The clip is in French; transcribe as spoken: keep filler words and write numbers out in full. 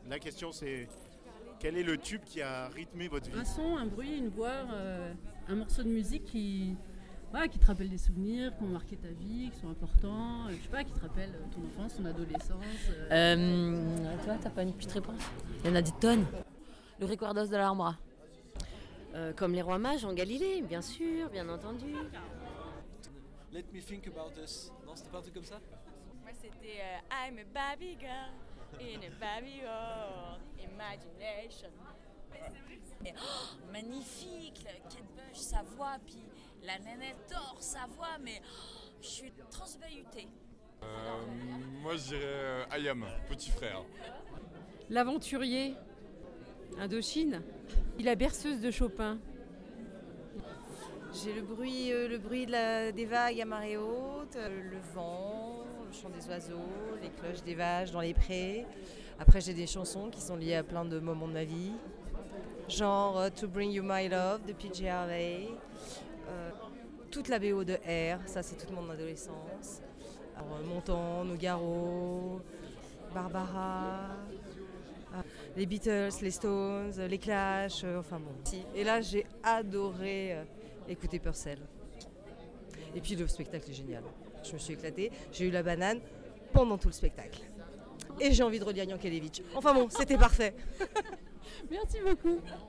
La question c'est quel est le tube qui a rythmé votre vie? Un son, un bruit, une voix, euh, un morceau de musique qui, voilà, qui te rappelle des souvenirs, qui ont marqué ta vie, qui sont importants, euh, je sais pas, qui te rappellent ton enfance, ton adolescence. Euh... Euh, toi, t'as pas une petite réponse? Il y en a des tonnes. Le Recuerdos de l'Alhambra. Euh, comme les rois mages en Galilée, bien sûr, bien entendu. Let me think about us. Non, c'était pas un truc comme ça? Moi, c'était euh, I'm a Barbie girl in a Barbie world, imagination. Oh, magnifique, Kate Bush, sa voix, puis la nénette Thor, sa voix, mais oh, je suis transvahutée. Euh, moi, je dirais euh, Ayam, petit frère. L'aventurier, Indochine. La berceuse de Chopin. J'ai le bruit, euh, le bruit de la, des vagues à marée haute, euh, le vent, le chant des oiseaux, les cloches des vaches dans les prés. Après, j'ai des chansons qui sont liées à plein de moments de ma vie. Genre euh, To Bring You My Love de P J Harvey. Euh, toute la B O de R, ça c'est toute mon adolescence. Alors, euh, Montan, Nougaro, Barbara... Ah, les Beatles, les Stones, les Clash, euh, enfin bon. Et là, j'ai adoré euh, écouter Purcell. Et puis le spectacle est génial. Je me suis éclatée, j'ai eu la banane pendant tout le spectacle. Et j'ai envie de relire Yankelevitch. Enfin bon, c'était parfait. Merci beaucoup.